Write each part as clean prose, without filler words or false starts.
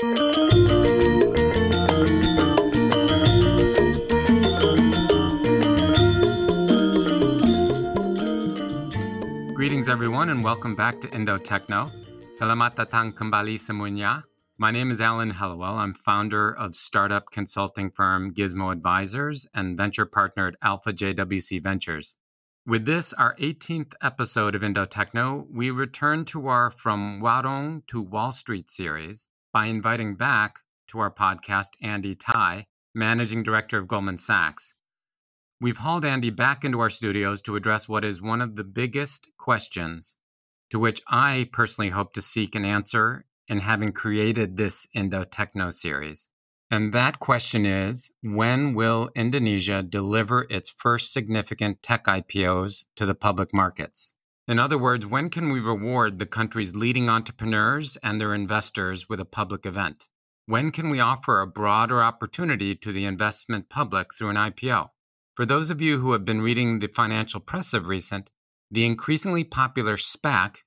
Greetings, everyone, and welcome back to Indo Techno. Selamat datang kembali semuanya. My name is Alan Hellawell. I'm founder of startup consulting firm Gizmo Advisors and venture partner at Alpha JWC Ventures. With this, our 18th episode of Indo Techno, we return to our From Warong to Wall Street series by inviting back to our podcast Andy Tai, Managing Director of Goldman Sachs. We've hauled Andy back into our studios to address what is one of the biggest questions to which I personally hope to seek an answer in having created this Indo Techno series. And that question is, when will Indonesia deliver its first significant tech IPOs to the public markets? In other words, when can we reward the country's leading entrepreneurs and their investors with a public event? When can we offer a broader opportunity to the investment public through an IPO? For those of you who have been reading the financial press of recent, the increasingly popular SPAC,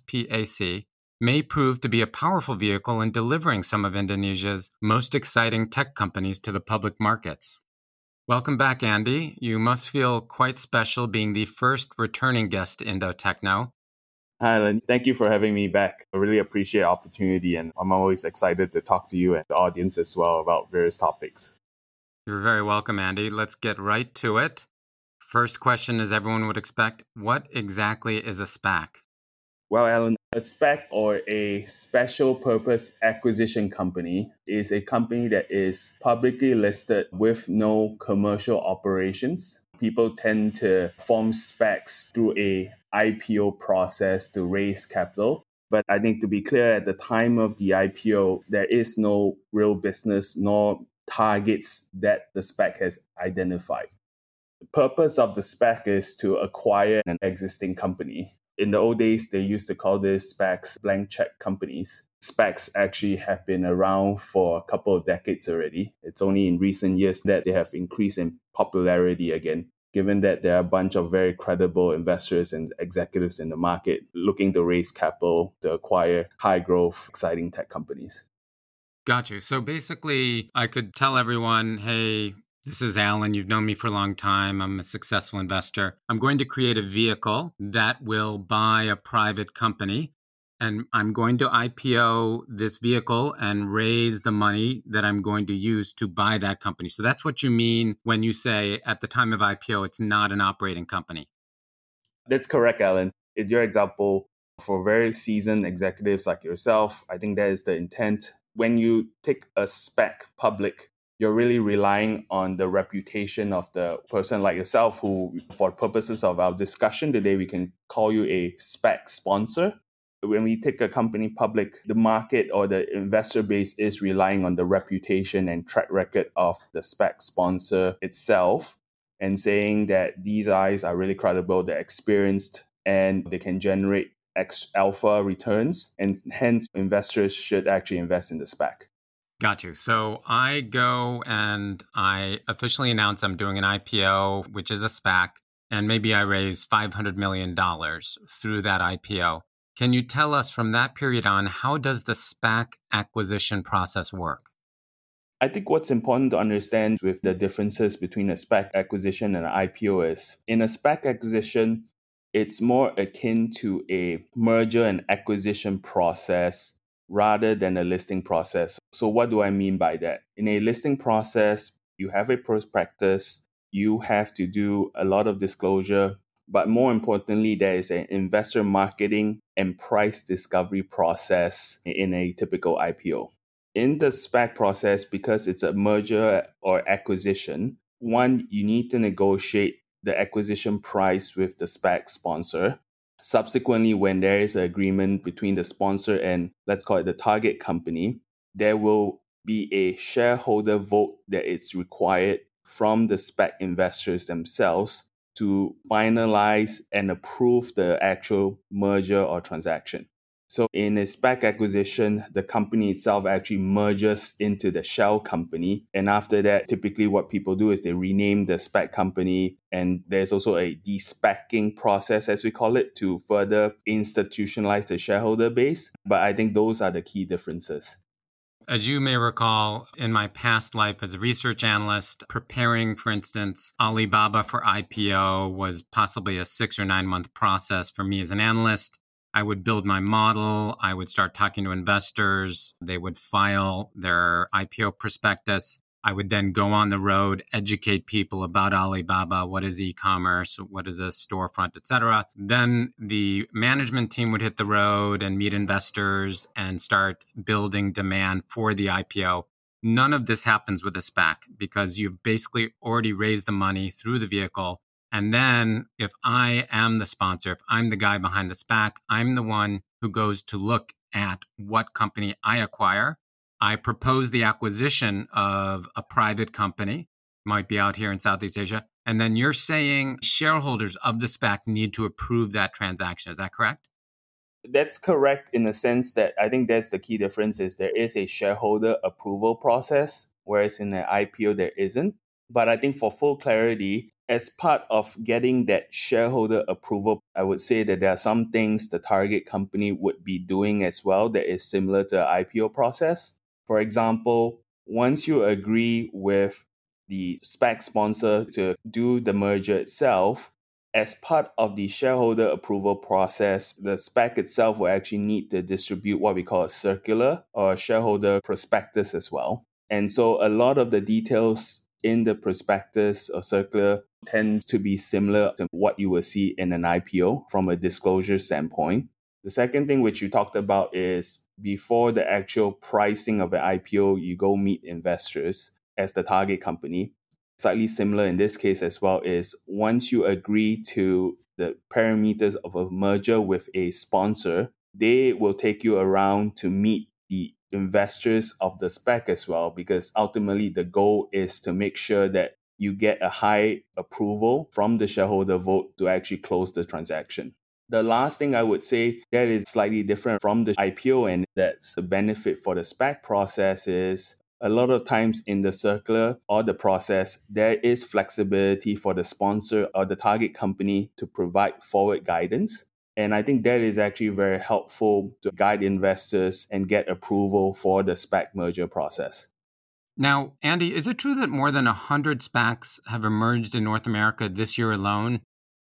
SPAC, may prove to be a powerful vehicle in delivering some of Indonesia's most exciting tech companies to the public markets. Welcome back, Andy. You must feel quite special being the first returning guest to Indo Techno. Hi, Alan. Thank you for having me back. I really appreciate the opportunity, and I'm always excited to talk to you and the audience as well about various topics. You're very welcome, Andy. Let's get right to it. First question, as everyone would expect, what exactly is a SPAC? Well, Alan, a SPAC, or a special purpose acquisition company, is a company that is publicly listed with no commercial operations. People tend to form SPACs through a IPO process to raise capital. But I think to be clear, at the time of the IPO, there is no real business nor targets that the SPAC has identified. The purpose of the SPAC is to acquire an existing company. In the old days, they used to call this SPACs blank check companies. SPACs actually have been around for a couple of decades already. It's only in recent years that they have increased in popularity again, given that there are a bunch of very credible investors and executives in the market looking to raise capital to acquire high growth, exciting tech companies. Got you. So basically, I could tell everyone, hey, this is Alan. You've known me for a long time. I'm a successful investor. I'm going to create a vehicle that will buy a private company, and I'm going to IPO this vehicle and raise the money that I'm going to use to buy that company. So that's what you mean when you say at the time of IPO, it's not an operating company. That's correct, Alan. In your example, for very seasoned executives like yourself, I think that is the intent. When you take a SPAC public, you're really relying on the reputation of the person like yourself who, for purposes of our discussion today, we can call you a SPAC sponsor. When we take a company public, the market or the investor base is relying on the reputation and track record of the SPAC sponsor itself and saying that these guys are really credible, they're experienced, and they can generate alpha returns, and hence investors should actually invest in the SPAC. Got you. So I go and I officially announce I'm doing an IPO, which is a SPAC, and maybe I raise $500 million through that IPO. Can you tell us from that period on, how does the SPAC acquisition process work? I think what's important to understand with the differences between a SPAC acquisition and an IPO is, in a SPAC acquisition, it's more akin to a merger and acquisition process rather than a listing process. So what do I mean by that? In a listing process, you have a prospectus, you have to do a lot of disclosure, but more importantly, there is an investor marketing and price discovery process in a typical IPO. In the SPAC process, because it's a merger or acquisition, one, you need to negotiate the acquisition price with the SPAC sponsor. Subsequently, when there is an agreement between the sponsor and, let's call it, the target company, there will be a shareholder vote that is required from the SPAC investors themselves to finalize and approve the actual merger or transaction. So in a SPAC acquisition, the company itself actually merges into the shell company. And after that, typically what people do is they rename the SPAC company. And there's also a de-SPACing process, as we call it, to further institutionalize the shareholder base. But I think those are the key differences. As you may recall, in my past life as a research analyst, preparing, for instance, Alibaba for IPO was possibly a 6 or 9 month process for me as an analyst. I would build my model. I would start talking to investors. They would file their IPO prospectus. I would then go on the road, educate people about Alibaba, what is e-commerce, what is a storefront, etc. Then the management team would hit the road and meet investors and start building demand for the IPO. None of this happens with a SPAC because you've basically already raised the money through the vehicle. And then if I am the sponsor, if I'm the guy behind the SPAC, I'm the one who goes to look at what company I acquire. I propose the acquisition of a private company, might be out here in Southeast Asia. And then you're saying shareholders of the SPAC need to approve that transaction. Is that correct? That's correct in the sense that I think that's the key difference is there is a shareholder approval process, whereas in an IPO there isn't. But I think for full clarity, as part of getting that shareholder approval, I would say that there are some things the target company would be doing as well that is similar to an IPO process. For example, once you agree with the SPAC sponsor to do the merger itself, as part of the shareholder approval process, the SPAC itself will actually need to distribute what we call a circular or a shareholder prospectus as well. And so a lot of the details in the prospectus or circular tend to be similar to what you will see in an IPO from a disclosure standpoint. The second thing which you talked about is before the actual pricing of an IPO, you go meet investors as the target company. Slightly similar in this case as well is once you agree to the parameters of a merger with a sponsor, they will take you around to meet the investors of the SPAC as well, because ultimately the goal is to make sure that you get a high approval from the shareholder vote to actually close the transaction. The last thing I would say that is slightly different from the IPO, and that's the benefit for the SPAC process, is a lot of times in the circular or the process, there is flexibility for the sponsor or the target company to provide forward guidance. And I think that is actually very helpful to guide investors and get approval for the SPAC merger process. Now, Andy, is it true that more than 100 SPACs have emerged in North America this year alone?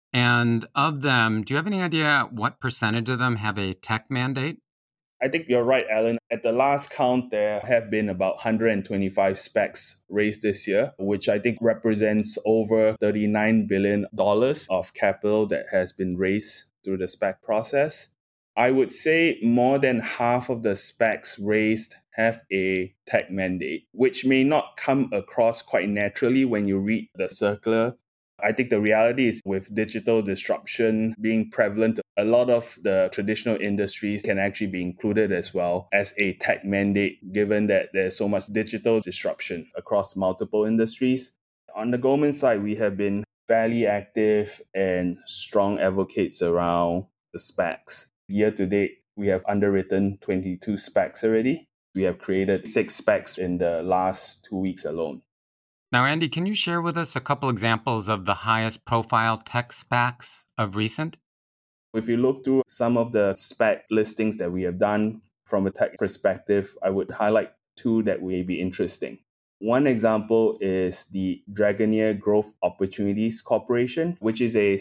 And of them, do you have any idea what percentage of them have a tech mandate? I think you're right, Alan. At the last count, there have been about 125 SPACs raised this year, which I think represents over $39 billion of capital that has been raised through the SPAC process. I would say more than half of the SPACs raised have a tech mandate, which may not come across quite naturally when you read the circular. I think the reality is with digital disruption being prevalent, a lot of the traditional industries can actually be included as well as a tech mandate, given that there's so much digital disruption across multiple industries. On the Goldman side, we have been fairly active and strong advocates around the SPACs. Year to date, we have underwritten 22 SPACs already. We have created 6 SPACs in the last 2 weeks alone. Now, Andy, can you share with us a couple examples of the highest profile tech SPACs of recent? If you look through some of the SPAC listings that we have done from a tech perspective, I would highlight 2 that may be interesting. One example is the Dragoneer Growth Opportunities Corporation, which is a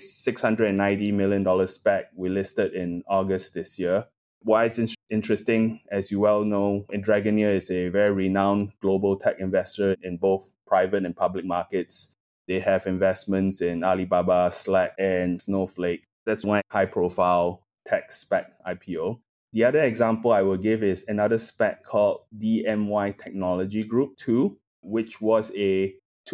$690 million SPAC we listed in August this year. Why it's interesting, as you well know, Dragoneer is a very renowned global tech investor in both private and public markets. They have investments in Alibaba, Slack, and Snowflake. That's one high-profile tech SPAC IPO. The other example I will give is another SPAC called DMY Technology Group 2, which was a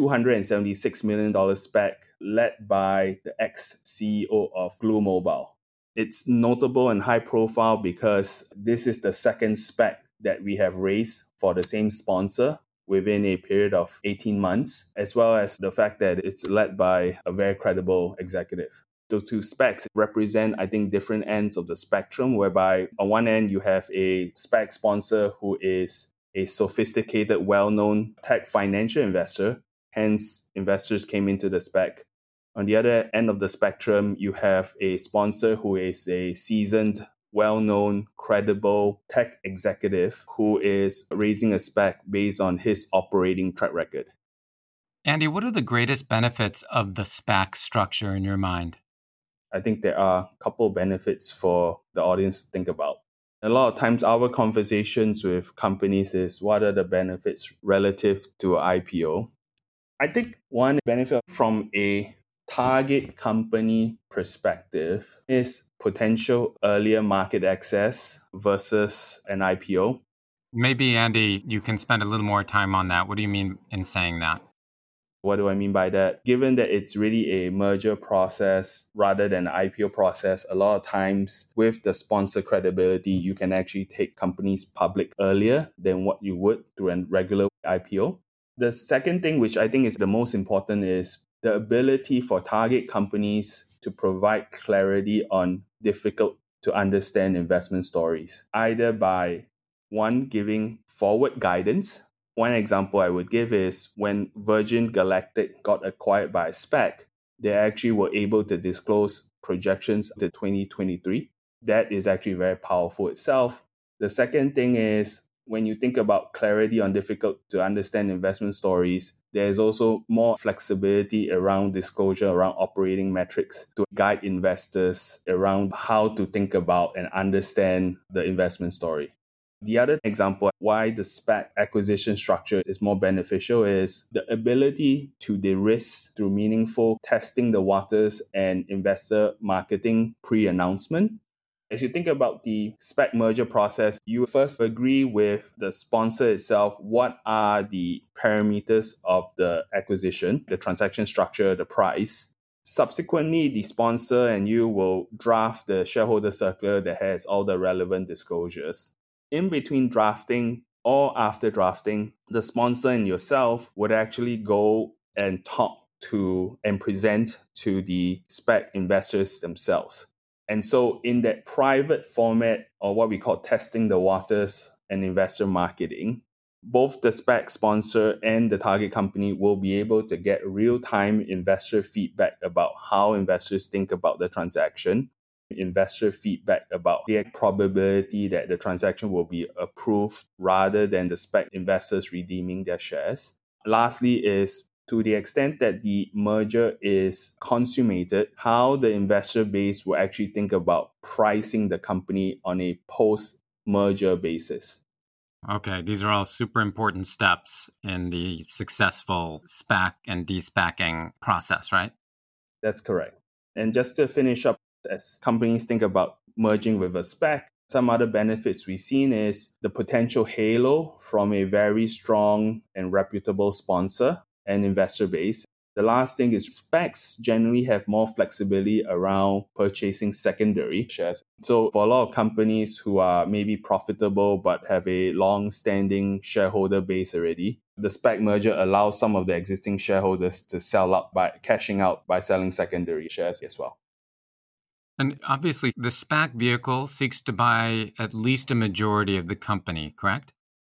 $276 million SPAC led by the ex-CEO of Glue Mobile. It's notable and high profile because this is the second SPAC that we have raised for the same sponsor within a period of 18 months, as well as the fact that it's led by a very credible executive. Those 2 SPACs represent, I think, different ends of the spectrum, whereby on one end you have a SPAC sponsor who is a sophisticated, well-known tech financial investor. Hence, investors came into the SPAC. On the other end of the spectrum, you have a sponsor who is a seasoned well-known, credible tech executive who is raising a SPAC based on his operating track record. Andy, what are the greatest benefits of the SPAC structure in your mind? I think there are a couple of benefits for the audience to think about. A lot of times, our conversations with companies is what are the benefits relative to IPO? I think one benefit from a target company perspective is potential earlier market access versus an IPO. Maybe, Andy, you can spend a little more time on that. What do you mean in saying that? What do I mean by that? Given that it's really a merger process rather than an IPO process, a lot of times with the sponsor credibility, you can actually take companies public earlier than what you would through a regular IPO. The second thing, which I think is the most important, is the ability for target companies to provide clarity on difficult to understand investment stories, either by one, giving forward guidance. One example I would give is when Virgin Galactic got acquired by a SPAC, they actually were able to disclose projections to 2023. That is actually very powerful itself. The second thing is when you think about clarity on difficult to understand investment stories, there's also more flexibility around disclosure, around operating metrics to guide investors around how to think about and understand the investment story. The other example why the SPAC acquisition structure is more beneficial is the ability to de-risk through meaningful testing the waters and investor marketing pre-announcement. As you think about the SPAC merger process, you first agree with the sponsor itself what are the parameters of the acquisition, the transaction structure, the price. Subsequently, the sponsor and you will draft the shareholder circular that has all the relevant disclosures. In between drafting or after drafting, the sponsor and yourself would actually go and talk to and present to the SPAC investors themselves. And so in that private format, or what we call testing the waters and investor marketing, both the SPAC sponsor and the target company will be able to get real-time investor feedback about how investors think about the transaction, investor feedback about the probability that the transaction will be approved rather than the SPAC investors redeeming their shares. Lastly is to the extent that the merger is consummated, how the investor base will actually think about pricing the company on a post-merger basis. Okay, these are all super important steps in the successful SPAC and de-SPACing process, right? That's correct. And just to finish up, as companies think about merging with a SPAC, some other benefits we've seen is the potential halo from a very strong and reputable sponsor and investor base. The last thing is SPACs generally have more flexibility around purchasing secondary shares. So for a lot of companies who are maybe profitable but have a long-standing shareholder base already, the SPAC merger allows some of the existing shareholders to sell out by cashing out by selling secondary shares as well. And obviously, the SPAC vehicle seeks to buy at least a majority of the company, correct?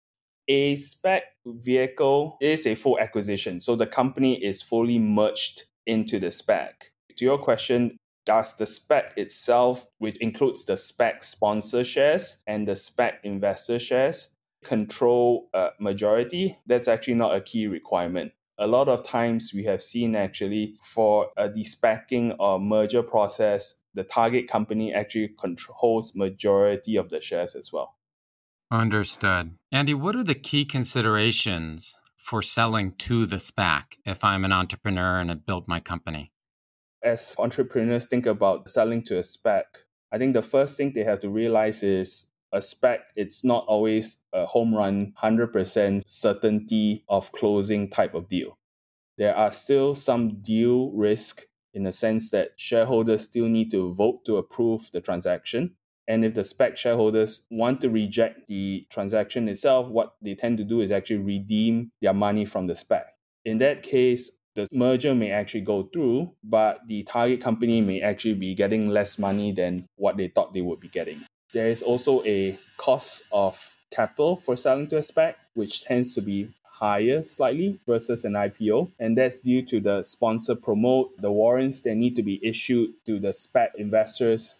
A SPAC vehicle is a full acquisition. So the company is fully merged into the SPAC. To your question, does the SPAC itself, which includes the SPAC sponsor shares and the SPAC investor shares, control a majority? That's actually not a key requirement. A lot of times we have seen actually for a de-SPACing or merger process, the target company actually controls majority of the shares as well. Understood. Andy, what are the key considerations for selling to the SPAC if I'm an entrepreneur and I built my company? As entrepreneurs think about selling to a SPAC, I think the first thing they have to realize is a SPAC, it's not always a home run, 100% certainty of closing type of deal. There are still some deal risk in the sense that shareholders still need to vote to approve the transaction. And if the SPAC shareholders want to reject the transaction itself, what they tend to do is actually redeem their money from the SPAC. In that case, the merger may actually go through, but the target company may actually be getting less money than what they thought they would be getting. There is also a cost of capital for selling to a SPAC, which tends to be higher slightly versus an IPO. And that's due to the sponsor promote, the warrants that need to be issued to the SPAC investors,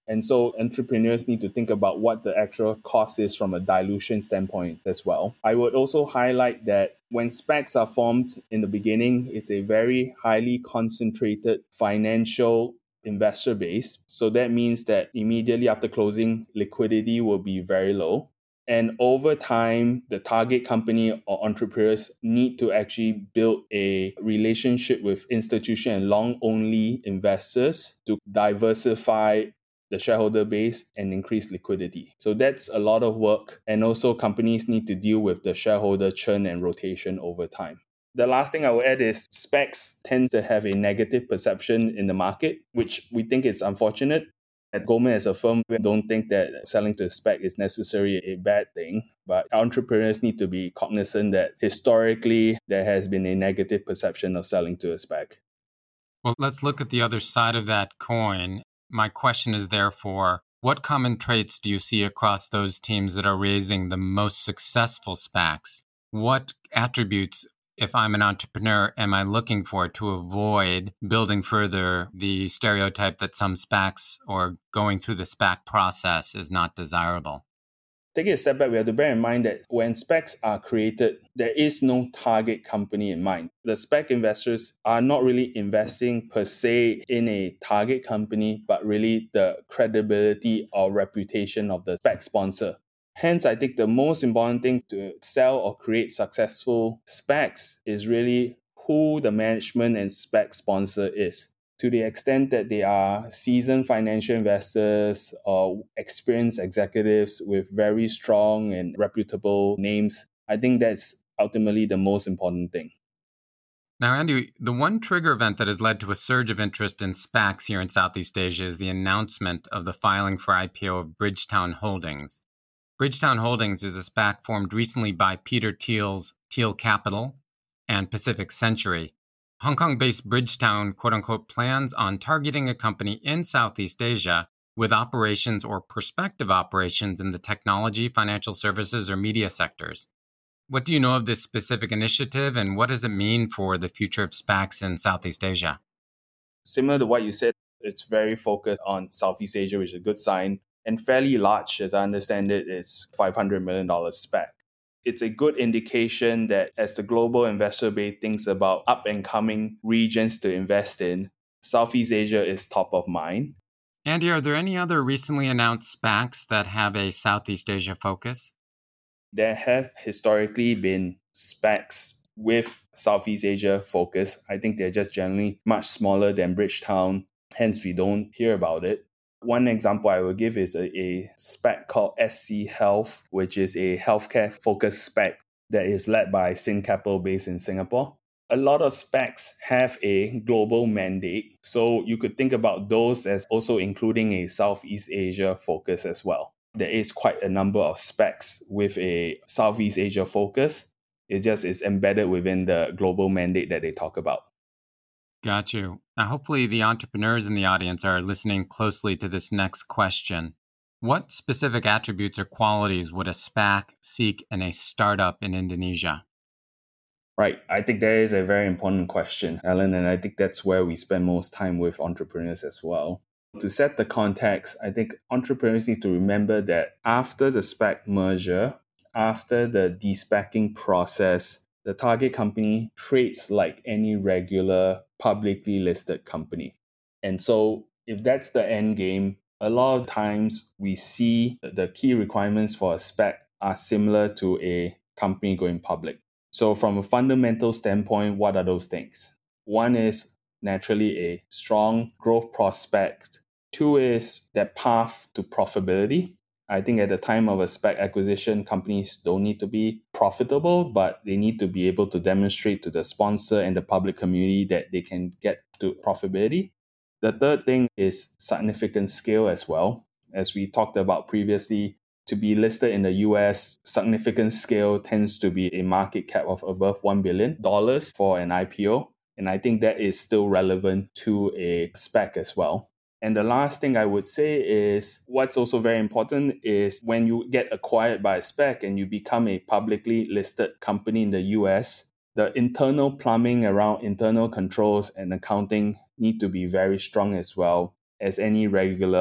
And so entrepreneurs need to think about what the actual cost is from a dilution standpoint as well. I would also highlight that when SPACs are formed in the beginning, it's a very highly concentrated financial investor base. So that means that immediately after closing, liquidity will be very low. And over time, the target company or entrepreneurs need to actually build a relationship with institutional and long-only investors to diversify the shareholder base and increase liquidity. So that's a lot of work. And also companies need to deal with the shareholder churn and rotation over time. The last thing I will add is SPACs tend to have a negative perception in the market, which we think is unfortunate. At Goldman as a firm, we don't think that selling to a SPAC is necessarily a bad thing, but entrepreneurs need to be cognizant that historically there has been a negative perception of selling to a SPAC. Well, let's look at the other side of that coin. My question is therefore, what common traits do you see across those teams that are raising the most successful SPACs? What attributes, if I'm an entrepreneur, am I looking for to avoid building further the stereotype that some SPACs or going through the SPAC process is not desirable? Taking a step back, we have to bear in mind that when SPACs are created, there is no target company in mind. The SPAC investors are not really investing per se in a target company, but really the credibility or reputation of the SPAC sponsor. Hence, I think the most important thing to sell or create successful SPACs is really who the management and SPAC sponsor is. To the extent that they are seasoned financial investors or experienced executives with very strong and reputable names, I think that's ultimately the most important thing. Now, Andy, the one trigger event that has led to a surge of interest in SPACs here in Southeast Asia is the announcement of the filing for IPO of Bridgetown Holdings. Bridgetown Holdings is a SPAC formed recently by Peter Thiel's Thiel Capital and Pacific Century. Hong Kong-based Bridgetown, quote-unquote, plans on targeting a company in Southeast Asia with operations or prospective operations in the technology, financial services, or media sectors. What do you know of this specific initiative, and what does it mean for the future of SPACs in Southeast Asia? Similar to what you said, it's very focused on Southeast Asia, which is a good sign, and fairly large, as I understand it, it's $500 million SPAC. It's a good indication that as the global investor base thinks about up-and-coming regions to invest in, Southeast Asia is top of mind. Andy, are there any other recently announced SPACs that have a Southeast Asia focus? There have historically been SPACs with Southeast Asia focus. I think they're just generally much smaller than Bridgetown, hence we don't hear about it. One example I will give is a SPAC called SC Health, which is a healthcare-focused SPAC that is led by Sing Capital based in Singapore. A lot of SPACs have a global mandate, so you could think about those as also including a Southeast Asia focus as well. There is quite a number of SPACs with a Southeast Asia focus. It just is embedded within the global mandate that they talk about. Got you. Now, hopefully the entrepreneurs in the audience are listening closely to this next question. What specific attributes or qualities would a SPAC seek in a startup in Indonesia? Right. I think that is a very important question, Alan, and I think that's where we spend most time with entrepreneurs as well. To set the context, I think entrepreneurs need to remember that after the SPAC merger, after the de-SPACing process, the target company trades like any regular publicly listed company. And so if that's the end game, a lot of times we see the key requirements for a SPAC are similar to a company going public. So from a fundamental standpoint, what are those things? One is naturally a strong growth prospect. Two is that path to profitability. I think at the time of a SPAC acquisition, companies don't need to be profitable, but they need to be able to demonstrate to the sponsor and the public community that they can get to profitability. The third thing is significant scale as well. As we talked about previously, to be listed in the US, significant scale tends to be a market cap of above $1 billion for an IPO. And I think that is still relevant to a SPAC as well. And the last thing I would say is what's also very important is when you get acquired by a SPAC and you become a publicly listed company in the US, the internal plumbing around internal controls and accounting need to be very strong as well as any regular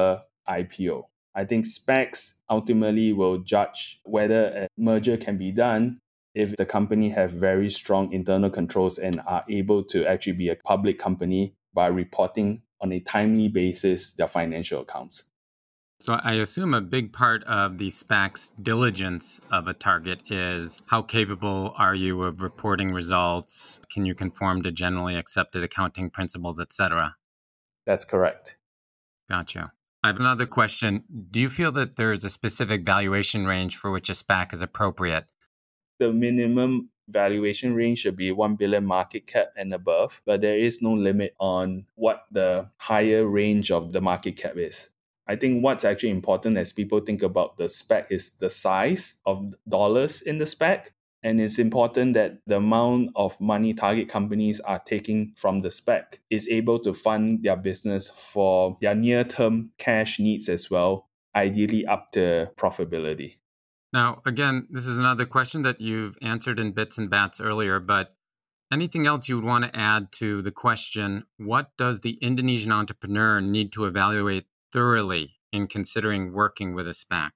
IPO. I think SPACs ultimately will judge whether a merger can be done if the company have very strong internal controls and are able to actually be a public company by reporting on a timely basis their financial accounts. So I assume a big part of the SPAC's diligence of a target is how capable are you of reporting results? Can you conform to generally accepted accounting principles, etc.? That's correct. Gotcha. I have another question. Do you feel that there is a specific valuation range for which a SPAC is appropriate? The minimum valuation range should be 1 billion market cap and above, but there is no limit on what the higher range of the market cap is. I think what's actually important as people think about the SPAC is the size of dollars in the SPAC. And it's important that the amount of money target companies are taking from the SPAC is able to fund their business for their near-term cash needs as well, ideally up to profitability. Now, again, this is another question that you've answered in bits and bats earlier, but anything else you would want to add to the question, what does the Indonesian entrepreneur need to evaluate thoroughly in considering working with a SPAC?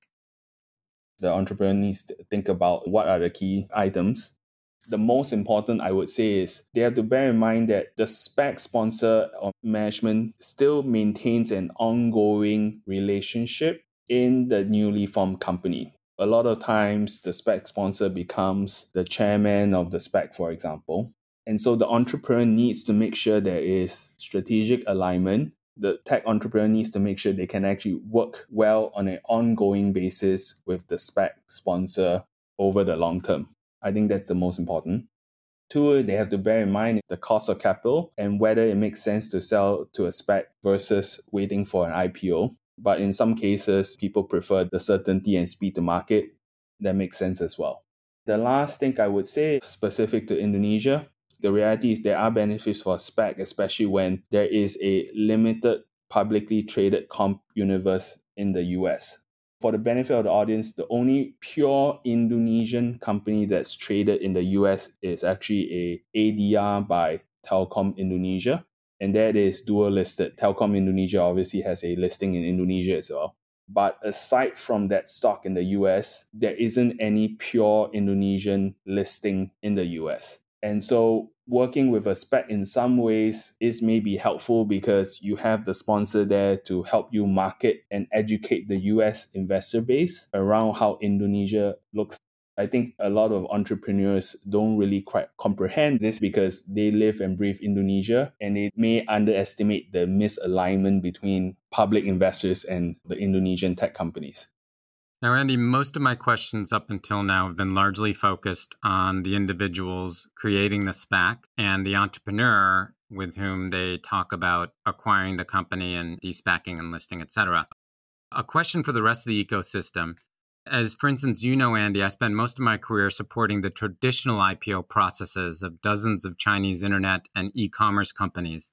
The entrepreneur needs to think about what are the key items. The most important, I would say, is they have to bear in mind that the SPAC sponsor or management still maintains an ongoing relationship in the newly formed company. A lot of times, the SPAC sponsor becomes the chairman of the SPAC, for example. And so the entrepreneur needs to make sure there is strategic alignment. The tech entrepreneur needs to make sure they can actually work well on an ongoing basis with the SPAC sponsor over the long term. I think that's the most important. Two, they have to bear in mind the cost of capital and whether it makes sense to sell to a SPAC versus waiting for an IPO. But in some cases, people prefer the certainty and speed to market. That makes sense as well. The last thing I would say, specific to Indonesia, the reality is there are benefits for SPAC, especially when there is a limited publicly traded comp universe in the US. For the benefit of the audience, the only pure Indonesian company that's traded in the US is actually a ADR by Telkom Indonesia, and that is dual listed. Telkom Indonesia obviously has a listing in Indonesia as well. But aside from that stock in the US, there isn't any pure Indonesian listing in the US. And so working with a SPAC in some ways is maybe helpful because you have the sponsor there to help you market and educate the US investor base around how Indonesia looks. I think a lot of entrepreneurs don't really quite comprehend this because they live and breathe Indonesia and they may underestimate the misalignment between public investors and the Indonesian tech companies. Now, Andy, most of my questions up until now have been largely focused on the individuals creating the SPAC and the entrepreneur with whom they talk about acquiring the company and de-SPACing and listing, etc. A question for the rest of the ecosystem. As, for instance, you know, Andy, I spent most of my career supporting the traditional IPO processes of dozens of Chinese internet and e-commerce companies.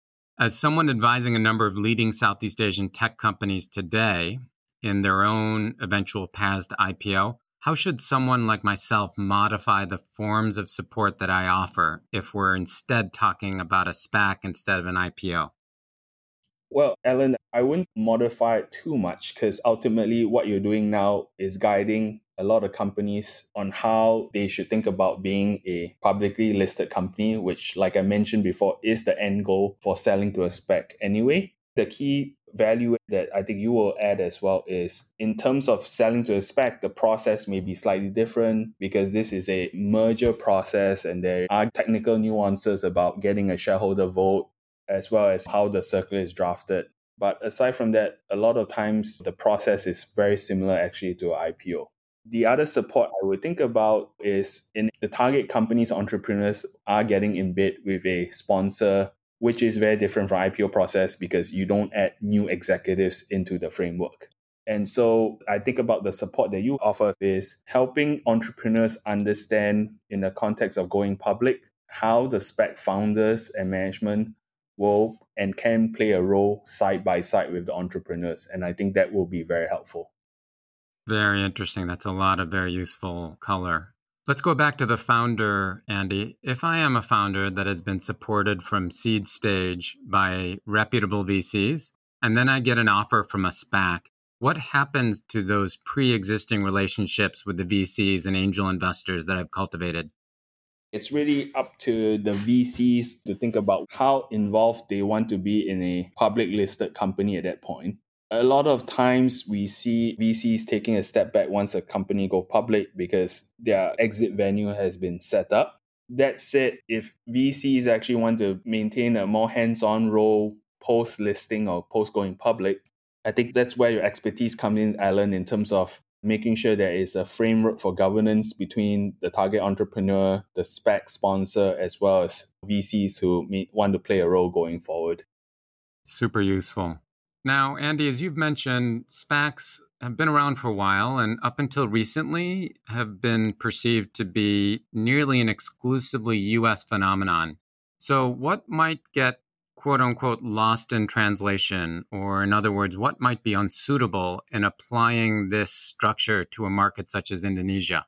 As someone advising a number of leading Southeast Asian tech companies today, in their own eventual paths to IPO, how should someone like myself modify the forms of support that I offer if we're instead talking about a SPAC instead of an IPO? Well, Alan, I wouldn't modify it too much because ultimately what you're doing now is guiding a lot of companies on how they should think about being a publicly listed company, which, like I mentioned before, is the end goal for selling to a SPAC anyway. The key value that I think you will add as well is in terms of selling to a SPAC, the process may be slightly different because this is a merger process and there are technical nuances about getting a shareholder vote as well as how the circular is drafted. But aside from that, a lot of times the process is very similar actually to an IPO. The other support I would think about is in the target companies, entrepreneurs are getting in bed with a sponsor, which is very different from IPO process because you don't add new executives into the framework. And so I think about the support that you offer is helping entrepreneurs understand in the context of going public, how the SPAC founders and management will and can play a role side by side with the entrepreneurs. And I think that will be very helpful. Very interesting. That's a lot of very useful color. Let's go back to the founder, Andy. If I am a founder that has been supported from seed stage by reputable VCs, and then I get an offer from a SPAC. What happens to those pre-existing relationships with the VCs and angel investors that I've cultivated? It's really up to the VCs to think about how involved they want to be in a public listed company at that point. A lot of times we see VCs taking a step back once a company go public because their exit venue has been set up. That said, if VCs actually want to maintain a more hands-on role post-listing or post-going public, I think that's where your expertise comes in, Alan, in terms of making sure there is a framework for governance between the target entrepreneur, the SPAC sponsor, as well as VCs who want to play a role going forward. Super useful. Now, Andy, as you've mentioned, SPACs have been around for a while and up until recently have been perceived to be nearly an exclusively US phenomenon. So, what might get quote unquote lost in translation? Or, in other words, what might be unsuitable in applying this structure to a market such as Indonesia?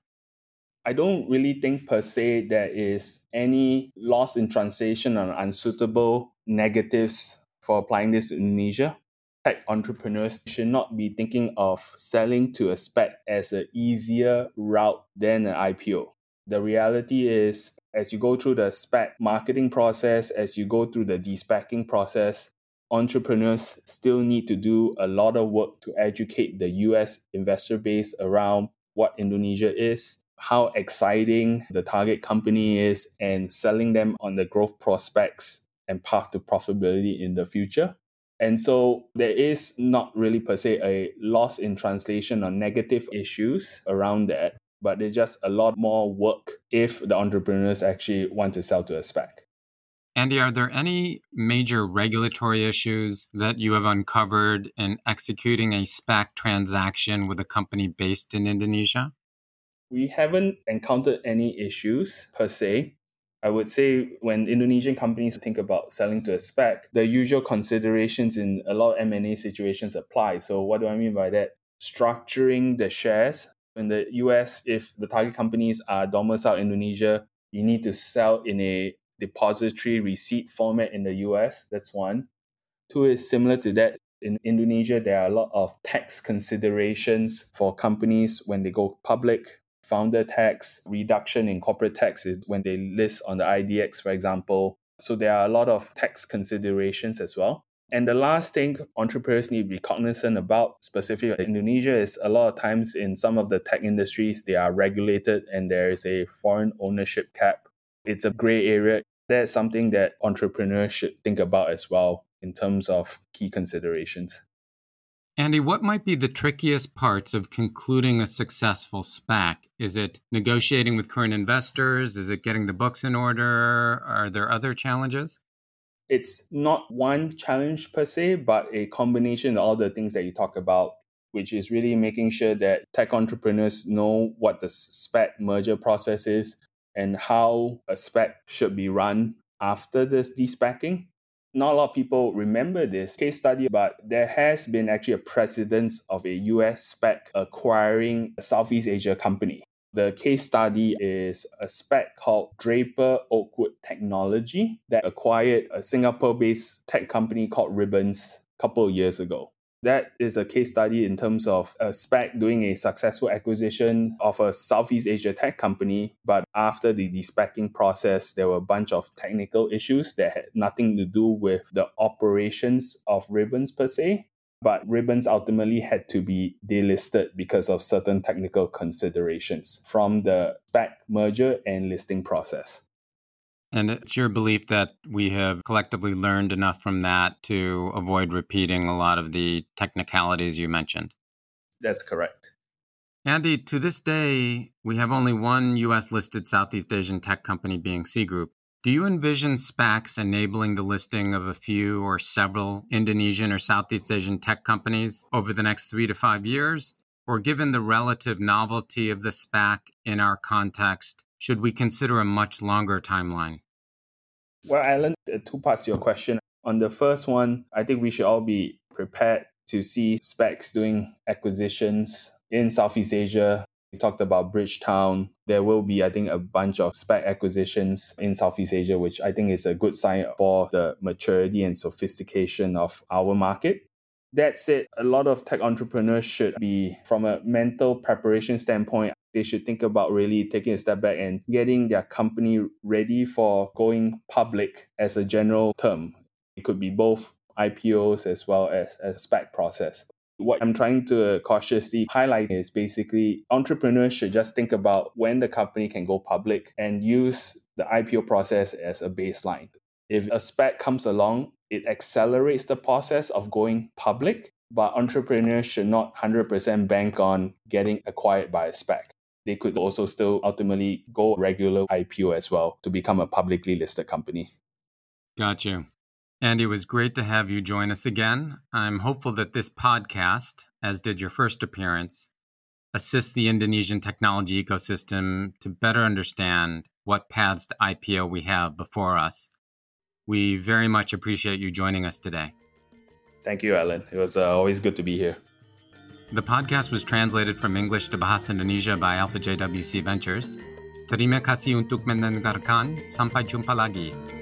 I don't really think per se there is any loss in translation or unsuitable negatives for applying this to Indonesia. Tech entrepreneurs should not be thinking of selling to a SPAC as an easier route than an IPO. The reality is, as you go through the SPAC marketing process, as you go through the de-SPACing process, entrepreneurs still need to do a lot of work to educate the US investor base around what Indonesia is, how exciting the target company is, and selling them on the growth prospects and path to profitability in the future. And so there is not really per se a loss in translation or negative issues around that, but there's just a lot more work if the entrepreneurs actually want to sell to a SPAC. Andy, are there any major regulatory issues that you have uncovered in executing a SPAC transaction with a company based in Indonesia? We haven't encountered any issues per se. I would say when Indonesian companies think about selling to a SPAC, the usual considerations in a lot of M&A situations apply. So what do I mean by that? Structuring the shares. In the US, if the target companies are domiciled in Indonesia, you need to sell in a depository receipt format in the US. That's one. Two is similar to that. In Indonesia, there are a lot of tax considerations for companies when they go public. Founder tax, reduction in corporate taxes when they list on the IDX, for example. So there are a lot of tax considerations as well. And the last thing entrepreneurs need to be cognizant about, specifically in Indonesia, is a lot of times in some of the tech industries, they are regulated and there is a foreign ownership cap. It's a gray area. That's something that entrepreneurs should think about as well in terms of key considerations. Andy, what might be the trickiest parts of concluding a successful SPAC? Is it negotiating with current investors? Is it getting the books in order? Are there other challenges? It's not one challenge per se, but a combination of all the things that you talk about, which is really making sure that tech entrepreneurs know what the SPAC merger process is and how a SPAC should be run after this de-SPACing. Not a lot of people remember this case study, but there has been actually a precedence of a US SPAC acquiring a Southeast Asia company. The case study is a SPAC called Draper Oakwood Technology that acquired a Singapore-based tech company called Ribbons a couple of years ago. That is a case study in terms of a SPAC doing a successful acquisition of a Southeast Asia tech company, but after the de-SPACing process, there were a bunch of technical issues that had nothing to do with the operations of Ribbons per se, but Ribbons ultimately had to be delisted because of certain technical considerations from the SPAC merger and listing process. And it's your belief that we have collectively learned enough from that to avoid repeating a lot of the technicalities you mentioned? That's correct. Andy, to this day, we have only one US listed Southeast Asian tech company being Sea Group. Do you envision SPACs enabling the listing of a few or several Indonesian or Southeast Asian tech companies over the next 3 to 5 years? Or given the relative novelty of the SPAC in our context, should we consider a much longer timeline? Well, Alan, two parts to your question. On the first one, I think we should all be prepared to see SPACs doing acquisitions in Southeast Asia. We talked about Bridgetown. There will be, I think, a bunch of SPAC acquisitions in Southeast Asia, which I think is a good sign for the maturity and sophistication of our market. That said, a lot of tech entrepreneurs should be, from a mental preparation standpoint, they should think about really taking a step back and getting their company ready for going public as a general term. It could be both IPOs as well as a SPAC process. What I'm trying to cautiously highlight is basically entrepreneurs should just think about when the company can go public and use the IPO process as a baseline. If a SPAC comes along, it accelerates the process of going public, but entrepreneurs should not 100% bank on getting acquired by a SPAC. They could also still ultimately go regular IPO as well to become a publicly listed company. Got you. Andy, it was great to have you join us again. I'm hopeful that this podcast, as did your first appearance, assists the Indonesian technology ecosystem to better understand what paths to IPO we have before us. We very much appreciate you joining us today. Thank you, Alan. It was always good to be here. The podcast was translated from English to Bahasa Indonesia by Alpha JWC Ventures. Terima kasih untuk mendengarkan. Sampai jumpa lagi.